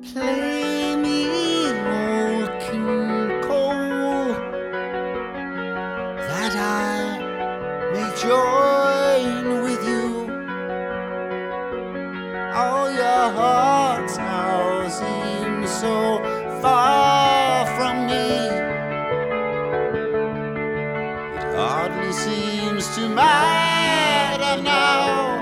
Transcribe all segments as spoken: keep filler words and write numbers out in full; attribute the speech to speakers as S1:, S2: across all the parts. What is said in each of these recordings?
S1: Play me old King Cole, that I may join with you. All your hearts now seem so far from me. It hardly seems to matter now.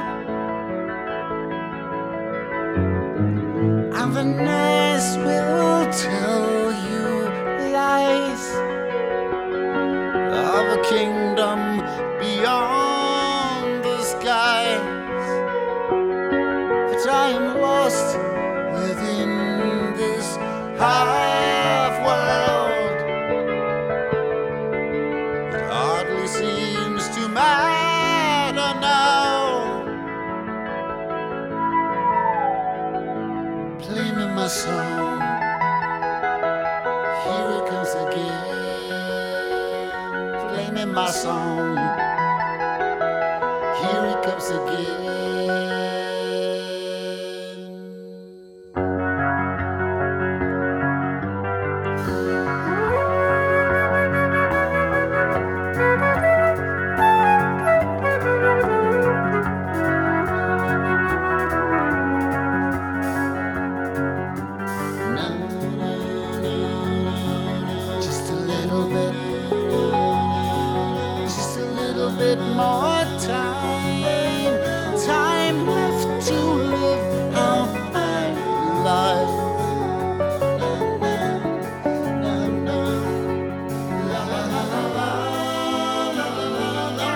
S1: And the nurse will tell you lies of a kingdom beyond the skies. But I am lost within this half world. It hardly seems to matter now. Play me my song, here it comes again. Play me my song, here it comes again. Bit more time, time left to live out my life. Na, na, na, la, la, la, la, la, la, la,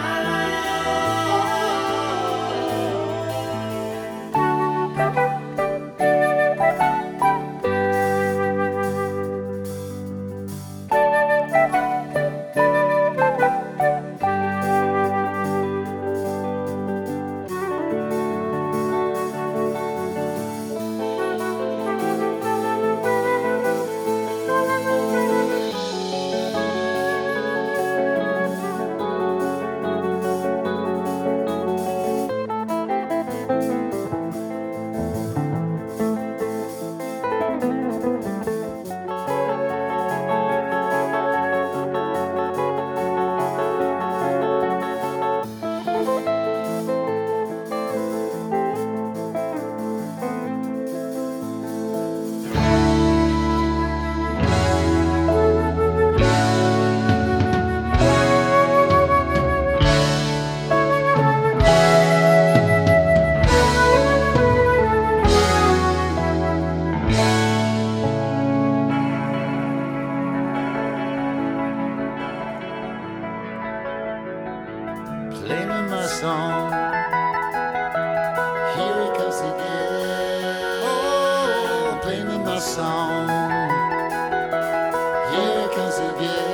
S1: play me my song, here it comes again. Oh, play me my song, here it comes again.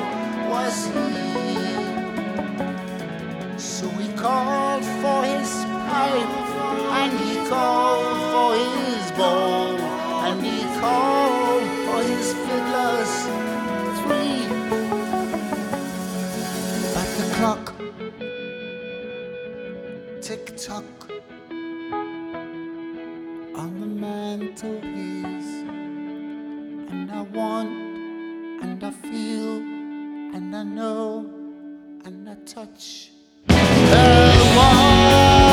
S1: So he called for his pipe, and he called for his bowl, and he called for his fiddlers three. But the clock tick-tock on the mantelpiece, and I want, and I feel, and I know, and I touch her wall.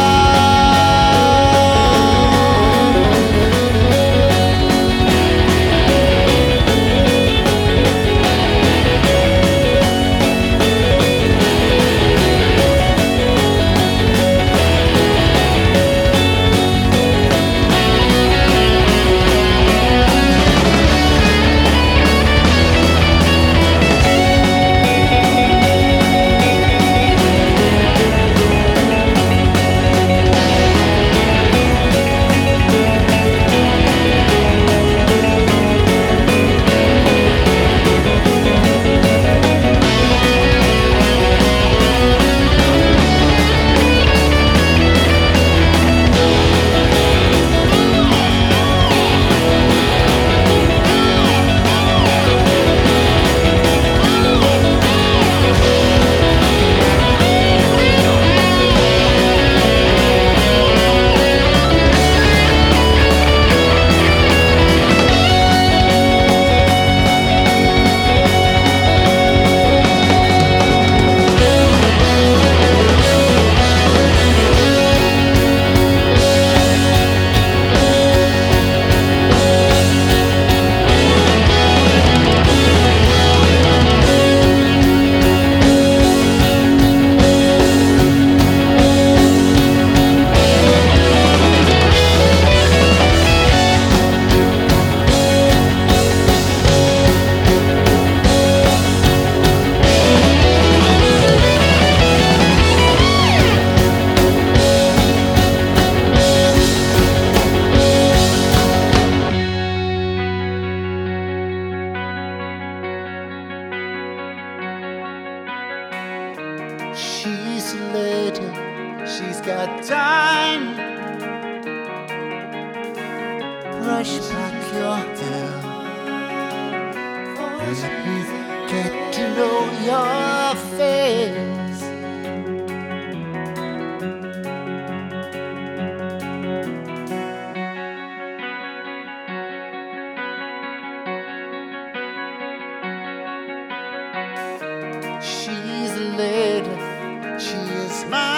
S1: She's a lady, she's got time. Brush back your hair, let me get to know your face. She's a lady, she is mine.